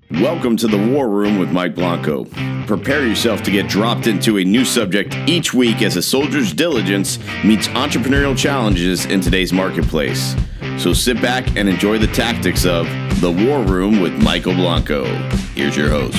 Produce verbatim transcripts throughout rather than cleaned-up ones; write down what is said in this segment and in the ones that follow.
Welcome to the War Room with Mike Blanco. Prepare yourself to get dropped into a new subject each week as a soldier's diligence meets entrepreneurial challenges in today's marketplace. So sit back and enjoy the tactics of the War Room with Michael Blanco. Here's your host.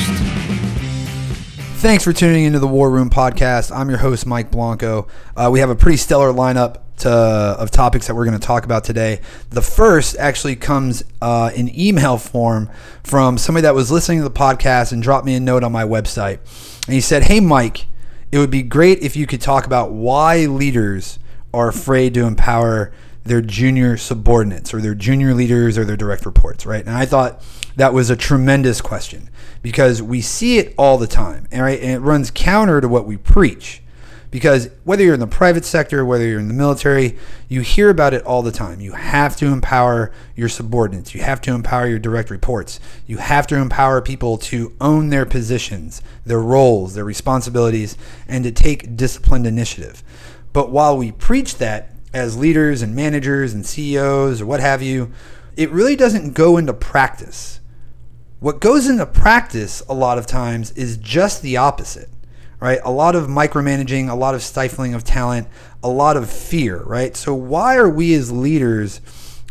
Thanks for tuning into the War Room podcast. I'm your host, Mike Blanco. Uh, we have a pretty stellar lineup to, of topics that we're going to talk about today. The first actually comes uh, in email form from somebody that was listening to the podcast and dropped me a note on my website. And he said, "Hey, Mike, it would be great if you could talk about why leaders are afraid to empower their junior subordinates or their junior leaders or their direct reports," right? And I thought that was a tremendous question because we see it all the time, and, right? And it runs counter to what we preach. Because whether you're in the private sector, whether you're in the military, you hear about it all the time. You have to empower your subordinates. You have to empower your direct reports. You have to empower people to own their positions, their roles, their responsibilities, and to take disciplined initiative. But while we preach that as leaders and managers and C E Os or what have you, it really doesn't go into practice. What goes into practice a lot of times is just the opposite. Right? A lot of micromanaging, a lot of stifling of talent, a lot of fear, right? So why are we as leaders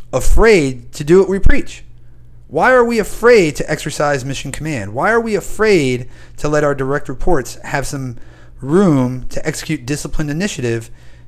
afraid to do what we preach? Why are we afraid to exercise mission command? Why are we afraid to let our direct reports have some room to execute disciplined initiative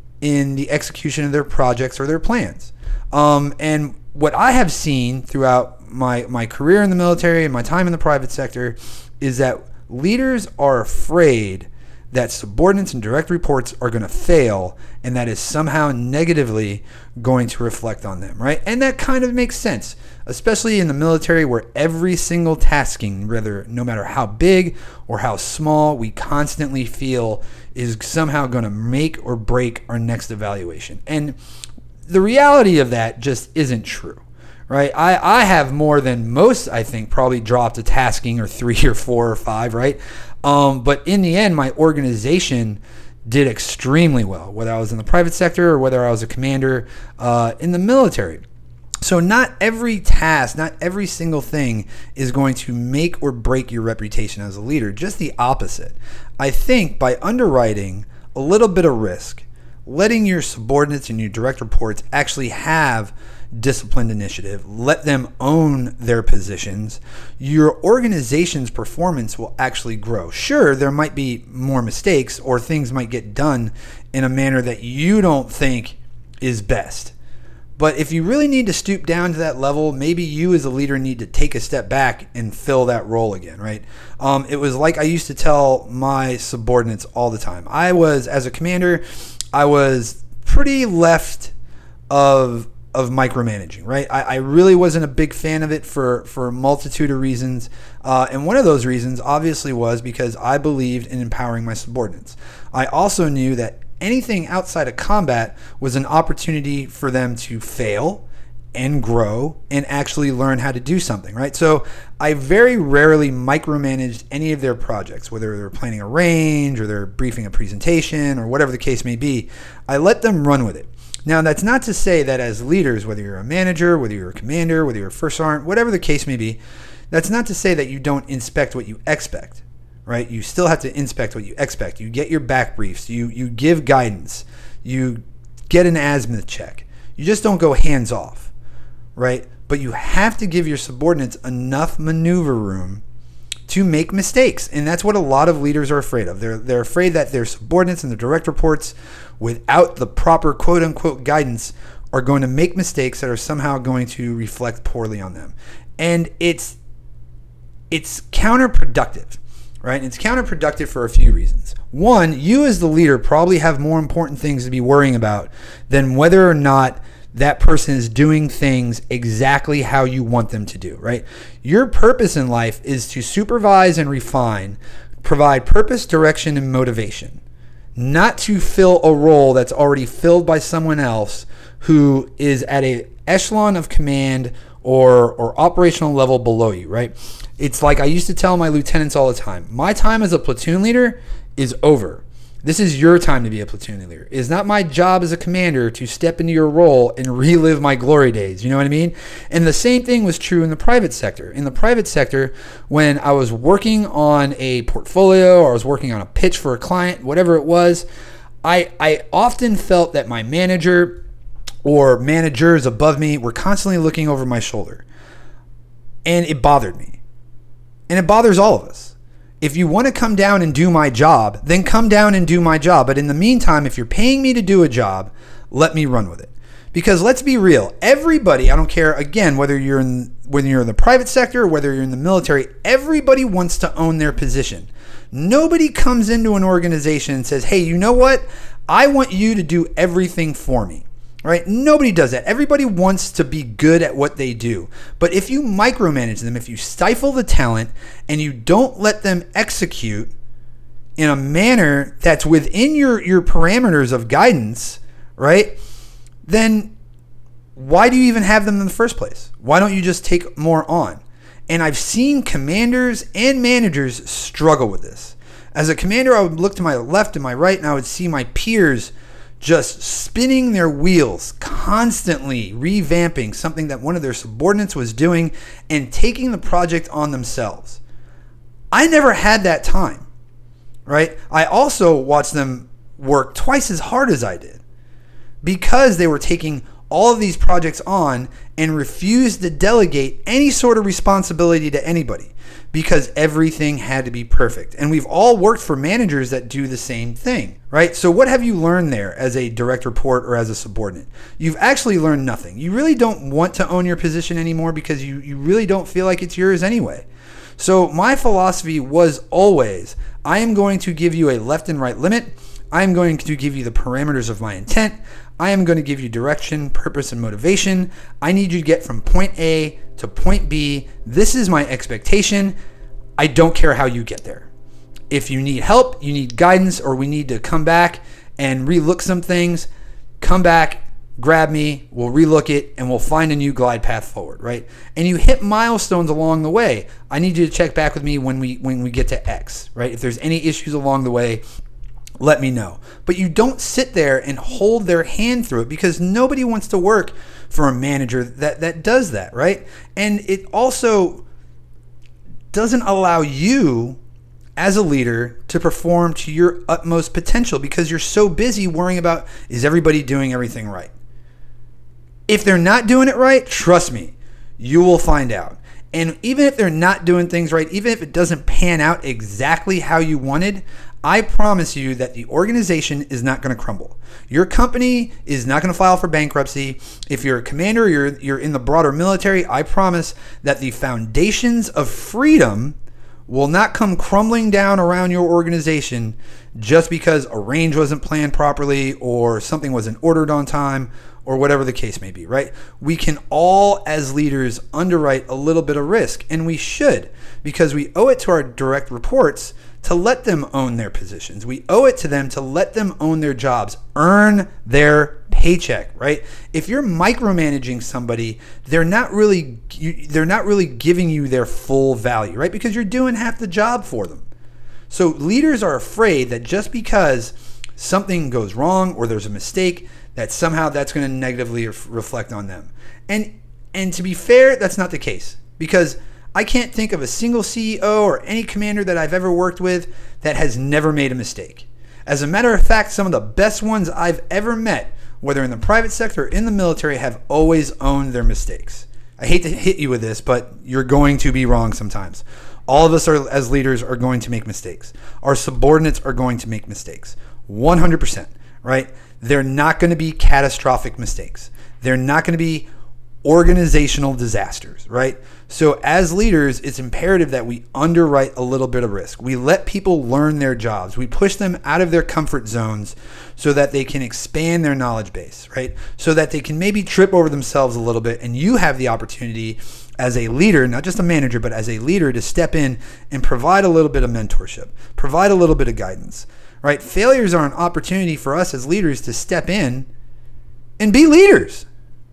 in the execution of their projects or their plans? Um, and what I have seen throughout my, my career in the military and my time in the private sector is that leaders are afraid that subordinates and direct reports are going to fail, and that is somehow negatively going to reflect on them, right? And that kind of makes sense, especially in the military where every single tasking, whether no matter how big or how small, we constantly feel is somehow going to make or break our next evaluation. And the reality of that just isn't true. Right, I, I have more than most, I think, probably dropped a tasking or three or four or five, right? Um, but in the end, my organization did extremely well, whether I was in the private sector or whether I was a commander uh, in the military. So not every task, not every single thing is going to make or break your reputation as a leader, just the opposite. I think by underwriting a little bit of risk, letting your subordinates and your direct reports actually have disciplined initiative, let them own their positions, your organization's performance will actually grow. Sure, there might be more mistakes or things might get done in a manner that you don't think is best. But if you really need to stoop down to that level, maybe you as a leader need to take a step back and fill that role again, right? Um, it was like I used to tell my subordinates all the time. I was, as a commander, I was pretty left of of micromanaging, right? I, I really wasn't a big fan of it for, for a multitude of reasons. Uh, and one of those reasons obviously was because I believed in empowering my subordinates. I also knew that anything outside of combat was an opportunity for them to fail and grow and actually learn how to do something, right? So I very rarely micromanaged any of their projects, whether they're planning a range or they're briefing a presentation or whatever the case may be. I let them run with it. Now, that's not to say that as leaders, whether you're a manager, whether you're a commander, whether you're a first sergeant, whatever the case may be, that's not to say that you don't inspect what you expect, right? You still have to inspect what you expect. You get your back briefs. You you give guidance. You get an azimuth check. You just don't go hands off, right? But you have to give your subordinates enough maneuver room to make mistakes. And that's what a lot of leaders are afraid of. They're they're afraid that their subordinates and their direct reports, without the proper quote unquote guidance, are going to make mistakes that are somehow going to reflect poorly on them. And it's it's counterproductive, right? And it's counterproductive for a few reasons. One, you as the leader probably have more important things to be worrying about than whether or not that person is doing things exactly how you want them to do, right? Your purpose in life is to supervise and refine, provide purpose, direction, and motivation, not to fill a role that's already filled by someone else who is at a echelon of command or or operational level below you, right? It's like I used to tell my lieutenants all the time, my time as a platoon leader is over. This is your time to be a platoon leader. It is not my job as a commander to step into your role and relive my glory days. You know what I mean? And the same thing was true in the private sector. In the private sector, when I was working on a portfolio or I was working on a pitch for a client, whatever it was, I, I often felt that my manager or managers above me were constantly looking over my shoulder. And it bothered me. And it bothers all of us. If you want to come down and do my job, then come down and do my job. But in the meantime, if you're paying me to do a job, let me run with it. Because let's be real, everybody, I don't care, again, whether you're in whether you're in the private sector or whether you're in the military, everybody wants to own their position. Nobody comes into an organization and says, hey, you know what? I want you to do everything for me. Right? Nobody does that. Everybody wants to be good at what they do. But if you micromanage them, if you stifle the talent and you don't let them execute in a manner that's within your, your parameters of guidance, right? Then why do you even have them in the first place? Why don't you just take more on? And I've seen commanders and managers struggle with this. As a commander, I would look to my left and my right and I would see my peers just spinning their wheels, constantly revamping something that one of their subordinates was doing and taking the project on themselves. I never had that time, right? I also watched them work twice as hard as I did because they were taking all of these projects on and refused to delegate any sort of responsibility to anybody because everything had to be perfect. And we've all worked for managers that do the same thing, right? So what have you learned there as a direct report or as a subordinate? You've actually learned nothing. You really don't want to own your position anymore because you, you really don't feel like it's yours anyway. So my philosophy was always, I am going to give you a left and right limit. I am going to give you the parameters of my intent. I am going to give you direction, purpose, and motivation. I need you to get from point A to point B. This is my expectation. I don't care how you get there. If you need help, you need guidance, or we need to come back and relook some things, come back, grab me, we'll relook it, and we'll find a new glide path forward, right? And you hit milestones along the way. I need you to check back with me when we when we get to X, right? If there's any issues along the way, let me know. But you don't sit there and hold their hand through it because nobody wants to work for a manager that, that does that, right? And it also doesn't allow you as a leader to perform to your utmost potential because you're so busy worrying about, is everybody doing everything right? If they're not doing it right, trust me, you will find out. And even if they're not doing things right, even if it doesn't pan out exactly how you wanted, I promise you that the organization is not going to crumble. Your company is not going to file for bankruptcy. If you're a commander, you're you're in the broader military, I promise that the foundations of freedom will not come crumbling down around your organization just because a range wasn't planned properly or something wasn't ordered on time or whatever the case may be, right? We can all, as leaders, underwrite a little bit of risk, and we should, because we owe it to our direct reports to let them own their positions. We owe it to them to let them own their jobs, earn their paycheck, right? If you're micromanaging somebody, they're not really they're not really giving you their full value, right? Because you're doing half the job for them. So leaders are afraid that just because something goes wrong or there's a mistake, that somehow that's going to negatively reflect on them. And and to be fair, that's not the case, because I can't think of a single C E O or any commander that I've ever worked with that has never made a mistake. As a matter of fact, some of the best ones I've ever met, whether in the private sector or in the military, have always owned their mistakes. I hate to hit you with this, but you're going to be wrong sometimes. All of us are, as leaders, are going to make mistakes. Our subordinates are going to make mistakes. one hundred percent, right? They're not going to be catastrophic mistakes. They're not going to be organizational disasters, right? So as leaders, it's imperative that we underwrite a little bit of risk. We let people learn their jobs. We push them out of their comfort zones so that they can expand their knowledge base, right? So that they can maybe trip over themselves a little bit, and you have the opportunity as a leader, not just a manager, but as a leader, to step in and provide a little bit of mentorship, provide a little bit of guidance, right? Failures are an opportunity for us as leaders to step in and be leaders.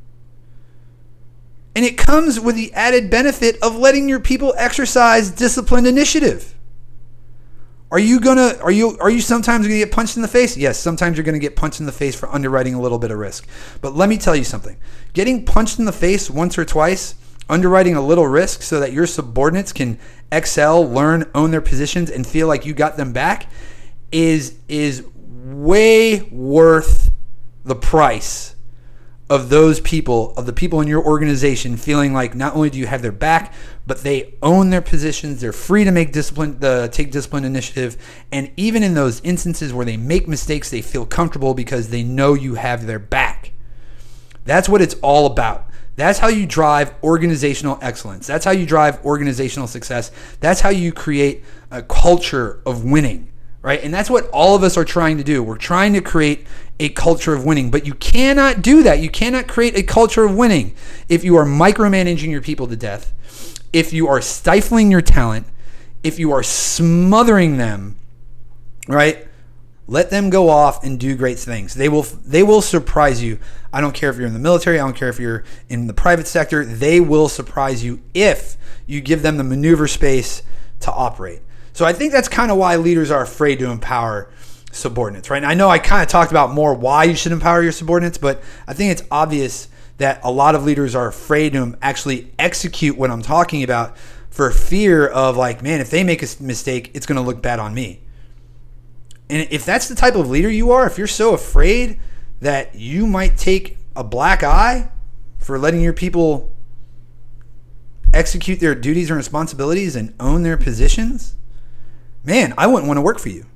And it comes with the added benefit of letting your people exercise disciplined initiative. Are you gonna are you are you sometimes gonna get punched in the face? Yes, sometimes you're gonna get punched in the face for underwriting a little bit of risk. But let me tell you something. Getting punched in the face once or twice, underwriting a little risk so that your subordinates can excel, learn, own their positions, and feel like you got them back is is way worth the price of those people, of the people in your organization feeling like not only do you have their back, but they own their positions. They're free to make discipline, the take discipline initiative. And even in those instances where they make mistakes, they feel comfortable because they know you have their back. That's what it's all about. That's how you drive organizational excellence. That's how you drive organizational success. That's how you create a culture of winning, right? And that's what all of us are trying to do. We're trying to create a culture of winning, but you cannot do that. You cannot create a culture of winning if you are micromanaging your people to death, if you are stifling your talent, if you are smothering them, right? Let them go off and do great things. They will they will surprise you. I don't care if you're in the military. I don't care if you're in the private sector. They will surprise you if you give them the maneuver space to operate. So I think that's kind of why leaders are afraid to empower subordinates, right? And I know I kind of talked about more why you should empower your subordinates, but I think it's obvious that a lot of leaders are afraid to actually execute what I'm talking about for fear of like, man, if they make a mistake, it's going to look bad on me. And if that's the type of leader you are, if you're so afraid that you might take a black eye for letting your people execute their duties and responsibilities and own their positions, man, I wouldn't want to work for you.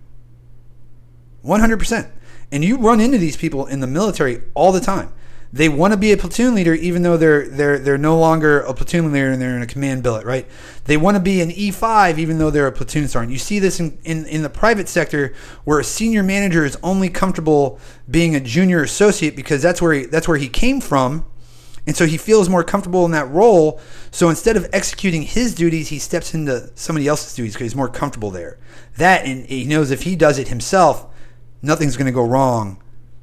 one hundred percent. And you run into these people in the military all the time. They want to be a platoon leader even though they're they're they're no longer a platoon leader and they're in a command billet, right? They want to be an E five even though they're a platoon sergeant. You see this in, in, in the private sector where a senior manager is only comfortable being a junior associate because that's where he, that's where he came from. And so he feels more comfortable in that role. So instead of executing his duties, he steps into somebody else's duties because he's more comfortable there. That, and he knows if he does it himself, nothing's going to go wrong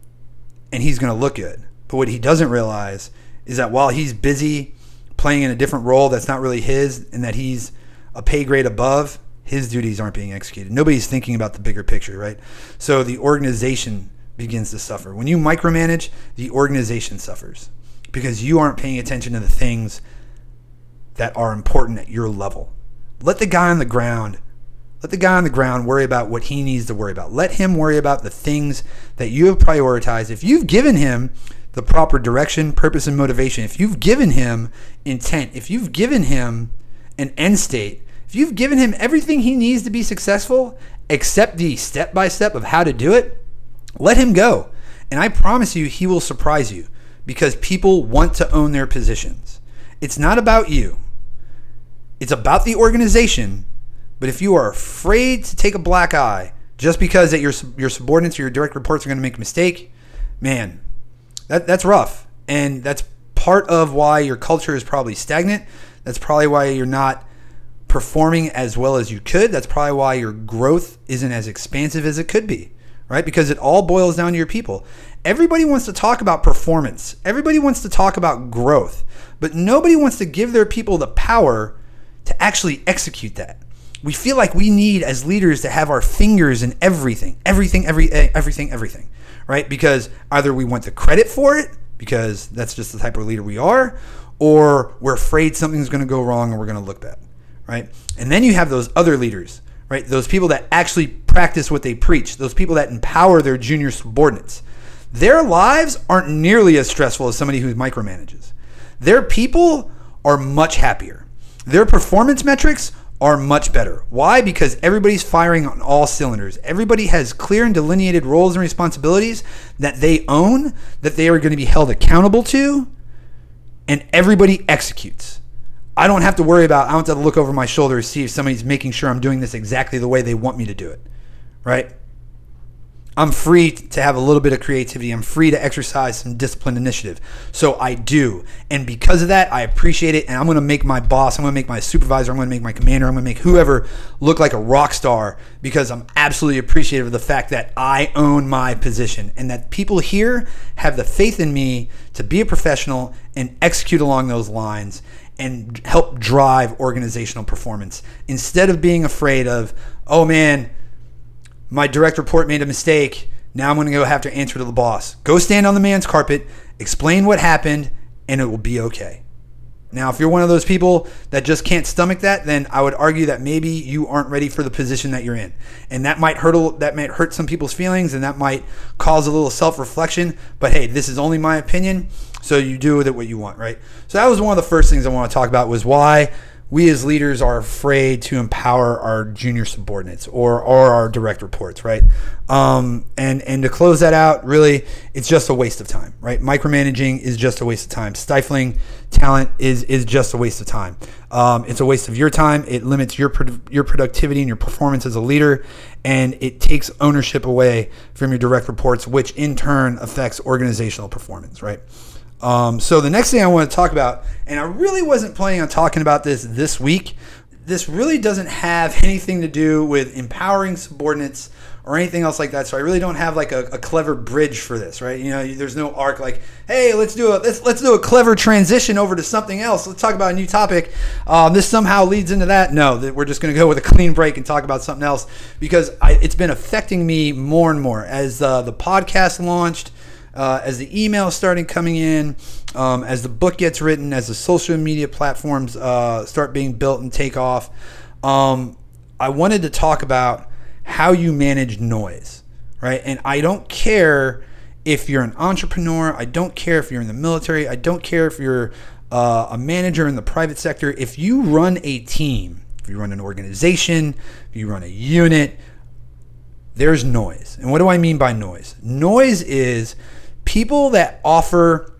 and he's going to look good. But what he doesn't realize is that while he's busy playing in a different role that's not really his and that he's a pay grade above, his duties aren't being executed. Nobody's thinking about the bigger picture, right? So the organization begins to suffer. When you micromanage, the organization suffers because you aren't paying attention to the things that are important at your level. Let the guy on the ground Let the guy on the ground worry about what he needs to worry about. Let him worry about the things that you have prioritized. If you've given him the proper direction, purpose, and motivation, if you've given him intent, if you've given him an end state, if you've given him everything he needs to be successful, except the step-by-step of how to do it, let him go. And I promise you, he will surprise you because people want to own their positions. It's not about you. It's about the organization. But if you are afraid to take a black eye just because that your your subordinates or your direct reports are going to make a mistake, man, that that's rough. And that's part of why your culture is probably stagnant. That's probably why you're not performing as well as you could. That's probably why your growth isn't as expansive as it could be, right? Because it all boils down to your people. Everybody wants to talk about performance. Everybody wants to talk about growth. But nobody wants to give their people the power to actually execute that. We feel like we need as leaders to have our fingers in everything, everything, every, everything, everything, right? Because either we want the credit for it because that's just the type of leader we are, or we're afraid something's going to go wrong and we're going to look bad, right? And then you have those other leaders, right? Those people that actually practice what they preach, those people that empower their junior subordinates. Their lives aren't nearly as stressful as somebody who micromanages. Their people are much happier. Their performance metrics are much better. Why? Because everybody's firing on all cylinders. Everybody has clear and delineated roles and responsibilities that they own, that they are going to be held accountable to, and everybody executes. I don't have to worry about, I don't have to look over my shoulder to see if somebody's making sure I'm doing this exactly the way they want me to do it, right? I'm free to have a little bit of creativity. I'm free to exercise some disciplined initiative. So I do. And because of that, I appreciate it. And I'm going to make my boss, I'm going to make my supervisor, I'm going to make my commander, I'm going to make whoever look like a rock star because I'm absolutely appreciative of the fact that I own my position and that people here have the faith in me to be a professional and execute along those lines and help drive organizational performance instead of being afraid of, oh man, my direct report made a mistake. Now I'm going to go have to answer to the boss. Go stand on the man's carpet, explain what happened, and it will be okay. Now, if you're one of those people that just can't stomach that, then I would argue that maybe you aren't ready for the position that you're in. And that might hurt a, that might hurt some people's feelings, and that might cause a little self-reflection. But hey, this is only my opinion, so you do with it what you want, right? So that was one of the first things I want to talk about, was why we as leaders are afraid to empower our junior subordinates or, or our direct reports, right? Um, and, and to close that out, really, it's just a waste of time, right? Micromanaging is just a waste of time. Stifling talent is is just a waste of time. Um, it's a waste of your time. It limits your your productivity and your performance as a leader, and it takes ownership away from your direct reports, which in turn affects organizational performance, right? Um, so the next thing I want to talk about, and I really wasn't planning on talking about this this week, this really doesn't have anything to do with empowering subordinates or anything else like that. So I really don't have like a, a clever bridge for this, right? You know, there's no arc like, hey, let's do a let's let's do a clever transition over to something else. Let's talk about a new topic. Um, this somehow leads into that. No, that we're just going to go with a clean break and talk about something else, because I, it's been affecting me more and more as uh, the podcast launched. Uh, as the emails starting coming in, um, as the book gets written, as the social media platforms uh, start being built and take off, um, I wanted to talk about how you manage noise, right? And I don't care if you're an entrepreneur. I don't care if you're in the military. I don't care if you're uh, a manager in the private sector. If you run a team, if you run an organization, if you run a unit, there's noise. And what do I mean by noise? Noise is people that offer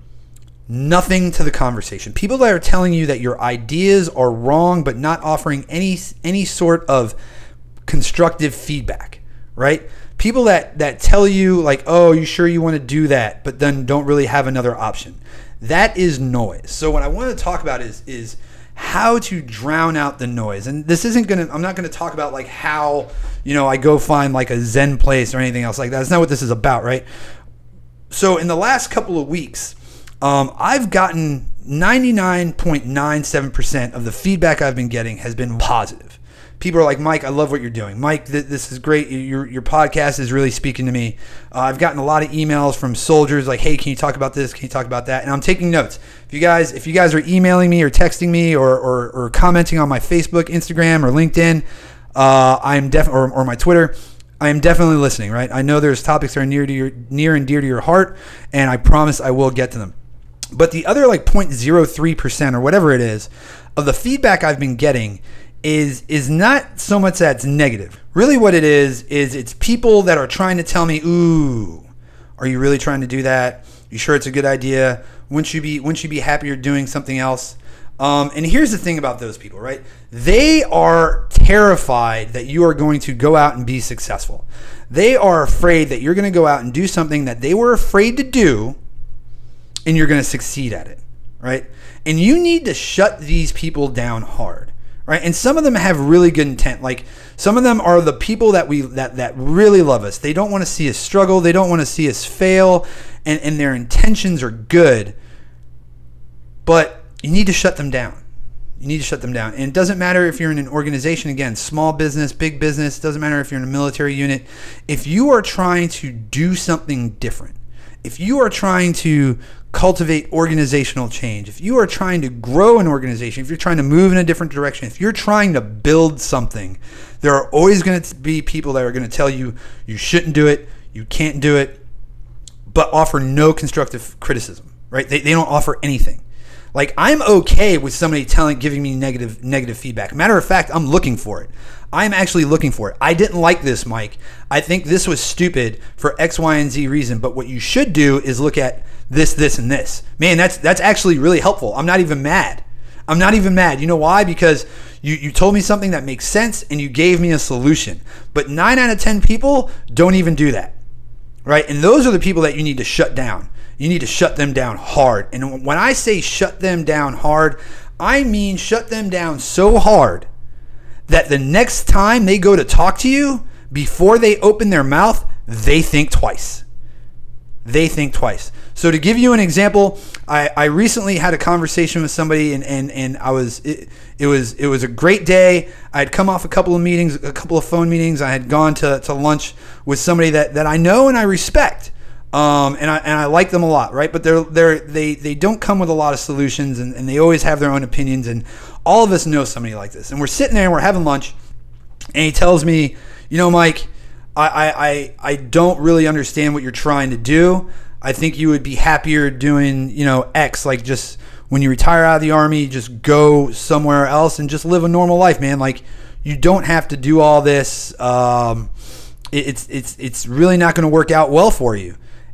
nothing to the conversation. People that are telling you that your ideas are wrong, but not offering any any sort of constructive feedback, right? People that, that tell you like, oh, you sure you want to do that, but then don't really have another option. That is noise. So what I want to talk about is is how to drown out the noise. And this isn't going to, I'm not going to talk about like how, you know, I go find like a Zen place or anything else like that. That's not what this is about, right? So in the last couple of weeks, um, I've gotten ninety-nine point nine seven percent of the feedback I've been getting has been positive. People are like, Mike, I love what you're doing. Mike, th- this is great. Your your podcast is really speaking to me. Uh, I've gotten a lot of emails from soldiers like, hey, can you talk about this? Can you talk about that? And I'm taking notes. If you guys, if you guys are emailing me or texting me or or, or commenting on my Facebook, Instagram, or LinkedIn, uh, I'm def or, or my Twitter, I am definitely listening, right? I know there's topics that are near to your near and dear to your heart, and I promise I will get to them. But the other like zero point zero three percent or whatever it is of the feedback I've been getting is is not so much that it's negative. Really what it is, is it's people that are trying to tell me, ooh, are you really trying to do that? You sure it's a good idea? Wouldn't you be, wouldn't you be happier doing something else? Um, and here's the thing about those people, right? They are terrified that you are going to go out and be successful. They are afraid that you're going to go out and do something that they were afraid to do, and you're going to succeed at it, right? And you need to shut these people down hard, right? And some of them have really good intent. Like some of them are the people that we that that really love us. They don't want to see us struggle. They don't want to see us fail, and, and their intentions are good, but you need to shut them down. You need to shut them down. And it doesn't matter if you're in an organization, again, small business, big business, it doesn't matter if you're in a military unit. If you are trying to do something different, if you are trying to cultivate organizational change, if you are trying to grow an organization, if you're trying to move in a different direction, if you're trying to build something, there are always going to be people that are going to tell you you shouldn't do it, you can't do it, but offer no constructive criticism, right? They, they don't offer anything. Like I'm okay with somebody telling, giving me negative, negative feedback. Matter of fact, I'm looking for it. I'm actually looking for it. I didn't like this, Mike. I think this was stupid for X, Y, and Z reason. But what you should do is look at this, this, and this. Man, that's that's actually really helpful. I'm not even mad. I'm not even mad. You know why? Because you, you told me something that makes sense and you gave me a solution. But nine out of ten people don't even do that, right? And those are the people that you need to shut down. You need to shut them down hard. And when I say shut them down hard, I mean shut them down so hard that the next time they go to talk to you, before they open their mouth, they think twice. they think twice. So to give you an example, I, I recently had a conversation with somebody, and, and, and I was it, it was it was a great day. I had come off a couple of meetings, a couple of phone meetings. I had gone to, to lunch with somebody that, that I know and I respect, um, and I and I like them a lot, right? But they're they're they they don't come with a lot of solutions, and, and they always have their own opinions. And all of us know somebody like this. And we're sitting there and we're having lunch, and he tells me, you know, Mike, I, I, I don't really understand what you're trying to do. I think you would be happier doing, you know, X, like just when you retire out of the Army, just go somewhere else and just live a normal life, man. Like, you don't have to do all this. Um, it, it's it's it's really not going to work out well for you.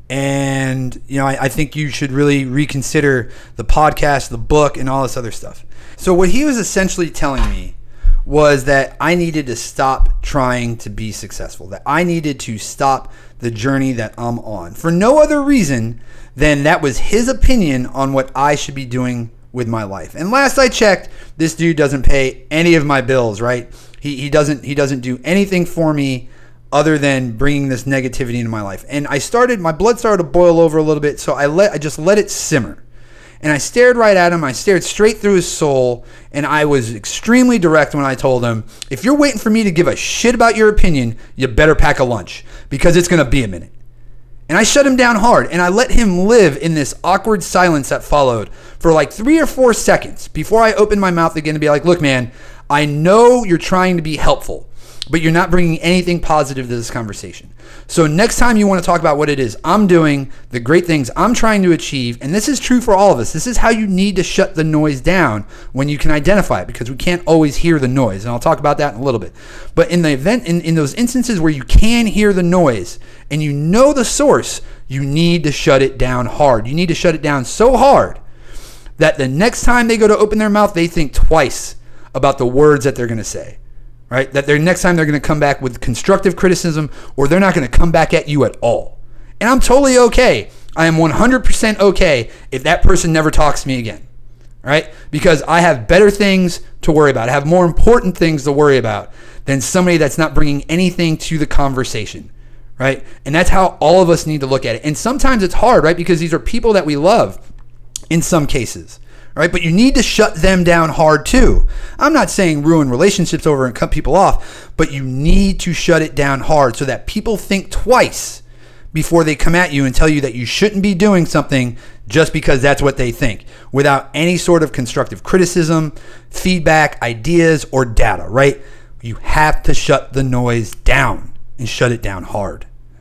And, you know, I, I think you should really reconsider the podcast, the book, and all this other stuff. So what he was essentially telling me was that I needed to stop trying to be successful, that I needed to stop the journey that I'm on for no other reason than that was his opinion on what I should be doing with my life. And last I checked, this dude doesn't pay any of my bills, right? He he doesn't he doesn't do anything for me other than bringing this negativity into my life. And I started, my blood started to boil over a little bit, so I let I just let it simmer. And I stared right at him. I stared straight through his soul, and I was extremely direct when I told him, if you're waiting for me to give a shit about your opinion, you better pack a lunch, because it's going to be a minute. And I shut him down hard, and I let him live in this awkward silence that followed for like three or four seconds before I opened my mouth again to be like, look, man, I know you're trying to be helpful, but you're not bringing anything positive to this conversation. So next time you want to talk about what it is I'm doing, the great things I'm trying to achieve, and this is true for all of us. This is how you need to shut the noise down when you can identify it, because we can't always hear the noise. And I'll talk about that in a little bit. But in the event, in, in those instances where you can hear the noise and you know the source, you need to shut it down hard. You need to shut it down so hard that the next time they go to open their mouth, they think twice about the words that they're going to say. Right? That they're next time they're going to come back with constructive criticism, or they're not going to come back at you at all. And I'm totally okay. I am one hundred percent okay if that person never talks to me again. Right? Because I have better things to worry about. I have more important things to worry about than somebody that's not bringing anything to the conversation. Right? And that's how all of us need to look at it. And sometimes it's hard, right? Because these are people that we love in some cases. Right? But you need to shut them down hard too. I'm not saying ruin relationships over and cut people off, but you need to shut it down hard so that people think twice before they come at you and tell you that you shouldn't be doing something just because that's what they think, without any sort of constructive criticism, feedback, ideas, or data, right? You have to shut the noise down and shut it down hard.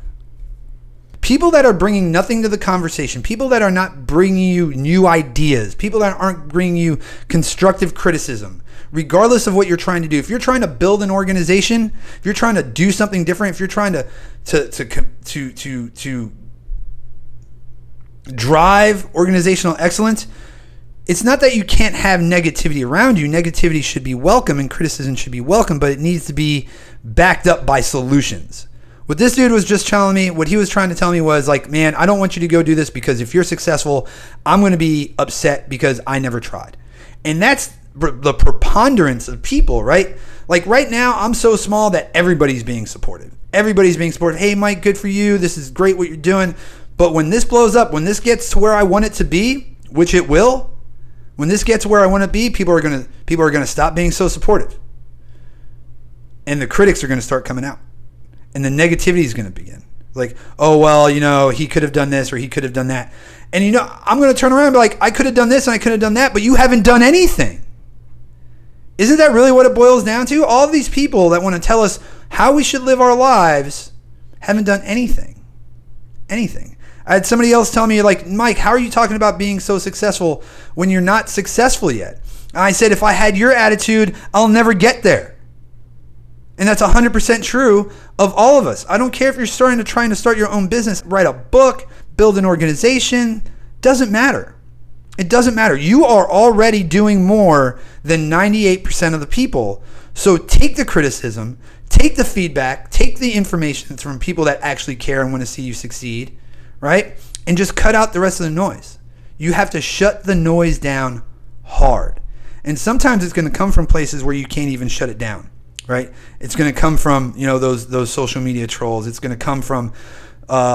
People that are bringing nothing to the conversation, people that are not bringing you new ideas, people that aren't bringing you constructive criticism, regardless of what you're trying to do. If you're trying to build an organization, if you're trying to do something different, if you're trying to to to to to, to drive organizational excellence, it's not that you can't have negativity around you. Negativity should be welcome and criticism should be welcome, but it needs to be backed up by solutions. What this dude was just telling me, what he was trying to tell me was like, man, I don't want you to go do this because if you're successful, I'm going to be upset because I never tried. And that's the preponderance of people, right? Like right now, I'm so small that everybody's being supportive. Everybody's being supportive. Hey, Mike, good for you. This is great what you're doing. But when this blows up, when this gets to where I want it to be, which it will, when this gets where I want to be, people are going to people are going to stop being so supportive. And the critics are going to start coming out. And the negativity is going to begin. Like, oh, well, you know, he could have done this or he could have done that. And, you know, I'm going to turn around and be like, I could have done this and I could have done that, but you haven't done anything. Isn't that really what it boils down to? All of these people that want to tell us how we should live our lives haven't done anything. Anything. I had somebody else tell me, like, Mike, how are you talking about being so successful when you're not successful yet? And I said, if I had your attitude, I'll never get there. And that's one hundred percent true of all of us. I don't care if you're starting to trying to start your own business, write a book, build an organization. Doesn't matter. It doesn't matter. You are already doing more than ninety-eight percent of the people. So take the criticism, take the feedback, take the information from people that actually care and want to see you succeed, right? And just cut out the rest of the noise. You have to shut the noise down hard. And sometimes it's going to come from places where you can't even shut it down. Right? It's going to come from, you know, those those social media trolls. It's going to come from uh,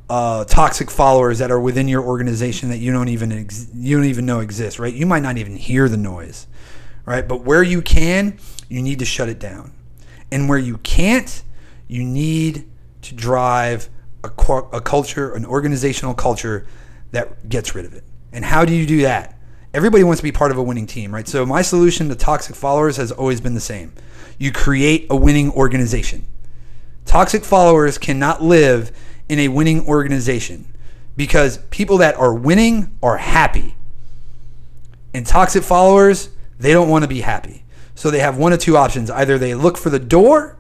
uh, toxic followers that are within your organization that you don't even ex- you don't even know exist, right? You might not even hear the noise, right? But where you can, you need to shut it down. And where you can't, you need to drive a, a culture, an organizational culture that gets rid of it. And how do you do that? Everybody wants to be part of a winning team, right? So my solution to toxic followers has always been the same. You create a winning organization. Toxic followers cannot live in a winning organization because people that are winning are happy. And toxic followers, they don't want to be happy. So they have one of two options. Either they look for the door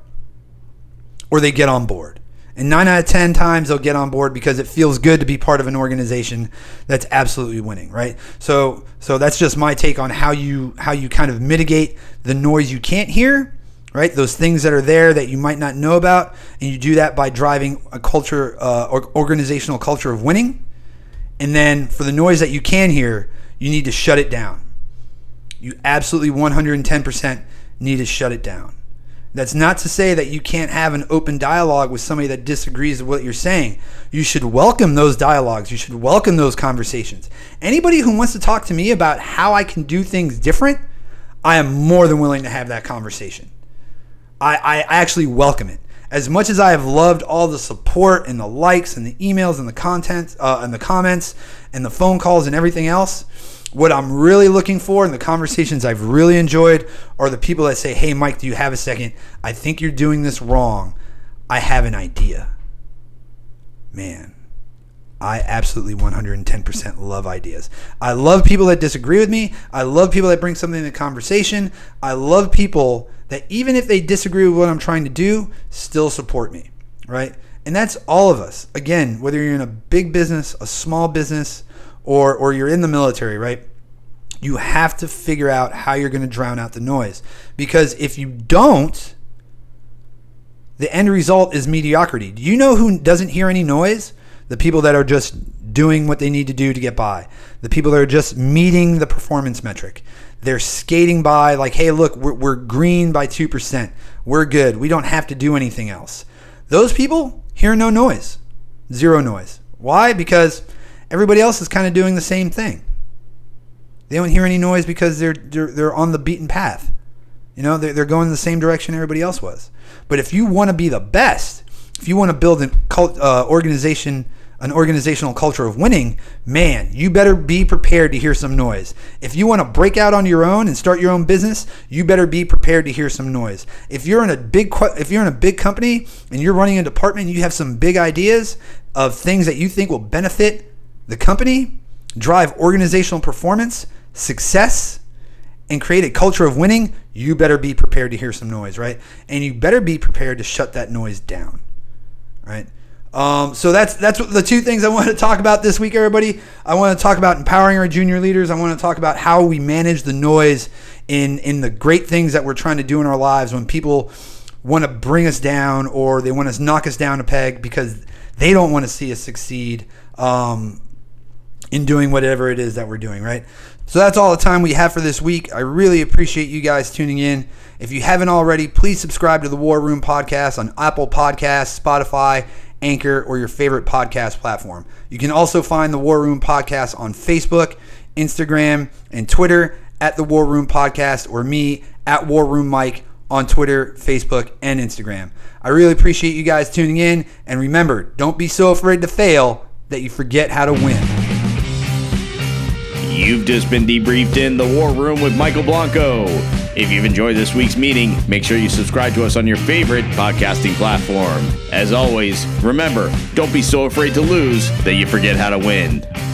or they get on board. And nine out of ten times they'll get on board because it feels good to be part of an organization that's absolutely winning, right? So so that's just my take on how you how you kind of mitigate the noise you can't hear, right? Those things that are there that you might not know about, and you do that by driving a culture, uh, or organizational culture of winning. And then for the noise that you can hear, you need to shut it down. You absolutely one hundred ten percent need to shut it down. That's not to say that you can't have an open dialogue with somebody that disagrees with what you're saying. You should welcome those dialogues. You should welcome those conversations. Anybody who wants to talk to me about how I can do things different, I am more than willing to have that conversation. I, I actually welcome it. As much as I have loved all the support and the likes and the emails and the content uh, and the comments and the phone calls and everything else, what I'm really looking for and the conversations I've really enjoyed are the people that say, hey, Mike, do you have a second? I think you're doing this wrong. I have an idea. Man, I absolutely one hundred ten percent love ideas. I love people that disagree with me. I love people that bring something to the conversation. I love people that even if they disagree with what I'm trying to do, still support me, right? And that's all of us. Again, whether you're in a big business, a small business, or or you're in the military, right? You have to figure out how you're going to drown out the noise. Because if you don't, the end result is mediocrity. Do you know who doesn't hear any noise? The people that are just doing what they need to do to get by. The people that are just meeting the performance metric. They're skating by like, hey, look, we're, we're green by two percent. We're good. We don't have to do anything else. Those people hear no noise. Zero noise. Why? Because everybody else is kind of doing the same thing. They don't hear any noise because they're they're, they're on the beaten path. You know, they're, they're going in the same direction everybody else was. But if you want to be the best, if you want to build an uh, organization, an organizational culture of winning, man, you better be prepared to hear some noise. If you want to break out on your own and start your own business, you better be prepared to hear some noise. If you're in a big if you're in a big company and you're running a department and you have some big ideas of things that you think will benefit the company, drive organizational performance, success, and create a culture of winning, you better be prepared to hear some noise, right? And you better be prepared to shut that noise down, right? Um, so that's that's what the two things I want to talk about this week, everybody. I want to talk about empowering our junior leaders. I want to talk about how we manage the noise in in the great things that we're trying to do in our lives when people want to bring us down or they want to knock us down a peg because they don't want to see us succeed um, in doing whatever it is that we're doing, right? So that's all the time we have for this week. I really appreciate you guys tuning in. If you haven't already, please subscribe to the War Room Podcast on Apple Podcasts, Spotify, Anchor, or your favorite podcast platform. You can also find the War Room Podcast on Facebook, Instagram, and Twitter at the War Room Podcast, or me at War Room Mike on Twitter, Facebook, and Instagram. I really appreciate you guys tuning in. And remember, don't be so afraid to fail that you forget how to win. You've just been debriefed in the War Room with Michael Blanco. If you've enjoyed this week's meeting, make sure you subscribe to us on your favorite podcasting platform. As always, remember, don't be so afraid to lose that you forget how to win.